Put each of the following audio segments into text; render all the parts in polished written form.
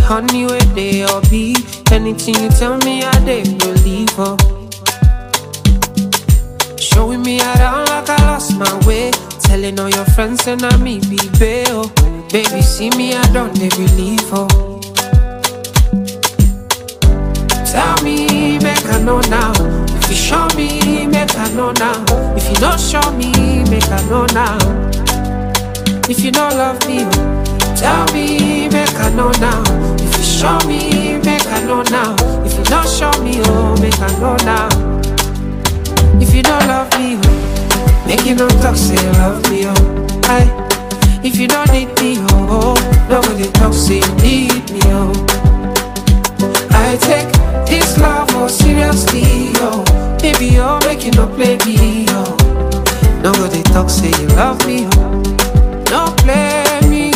honey where they all be. Anything you tell me, I they believe her. Showing me around like I lost my way. Telling all your friends and I me be bail. Baby, see me, I don't they believe her. Tell me, make I know now. If you show me, make I know now. If you don't show me, make I know now. If you don't love me, tell me, make I know now. If you show me, make I know now. If you don't show me, oh, make I know now. If you don't love me, oh, make you don't talk, say you love me, oh. Aye. If you don't need me, oh, nobody talk, say you need me, oh. I take this love oh seriously, oh. Baby, oh, make you no play me, oh. Nobody talk, say you love me, oh. Don't play me.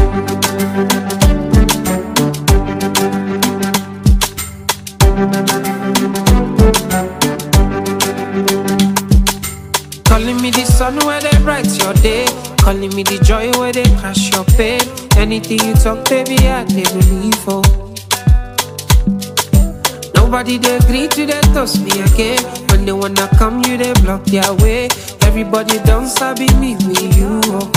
Calling me the sun where they bright your day. Calling me the joy where they crash your pain. Anything you talk, baby, I they believe, oh. Nobody they agree to they toast me again. When they wanna come, you they block their way. Everybody don't sabi me with you, oh.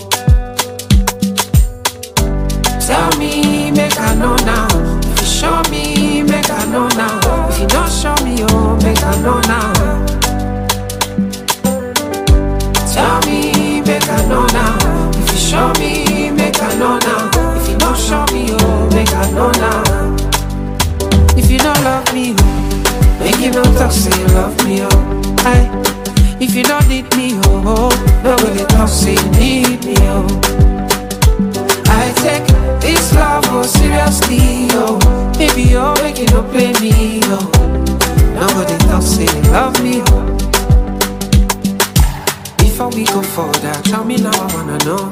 Tell me, make I know now. If you show me, make I know now. If you don't show me, oh, make I know now. Tell me, make I know now. If you show me, make I know now. If you don't show me, oh, make I know now. If you don't love me, oh, make you don't talk, say you love me, oh. Aye. If you don't need me, oh, nobody talk, say you need me, oh. I take this love oh seriously, oh. Baby, oh, make you don't play me, oh. Nobody talk, say you love me, oh. Before we go further, tell me now, I wanna know.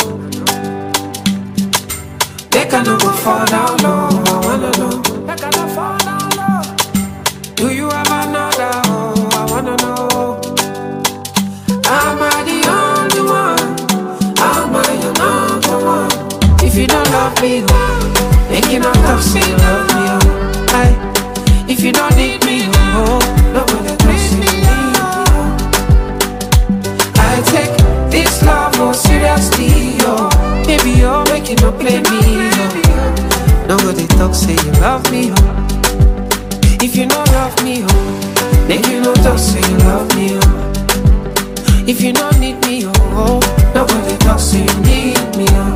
They cannot go fall down low, I wanna know. They cannot fall down low. Do you have another, oh, I wanna know. Am I the only one? Am I your number one? If you don't love me, oh, make you not talk, say you love me, oh. Aye. If you don't need me, oh, nobody talk, say you need me, oh. I take this love oh seriously, oh. Baby, oh, make you not play me, oh. Nobody talk, say you love me, oh. If you don't love me, oh, make you not talk, say you love me, oh. If you don't need me, oh, nobody talk, say you need me, oh.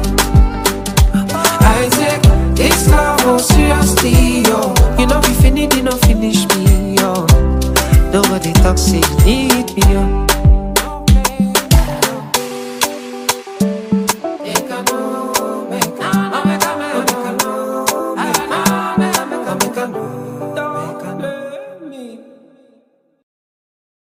I take this love oh seriously, oh. You know be finity, you know finish me, oh. Nobody talk, say you need me, oh.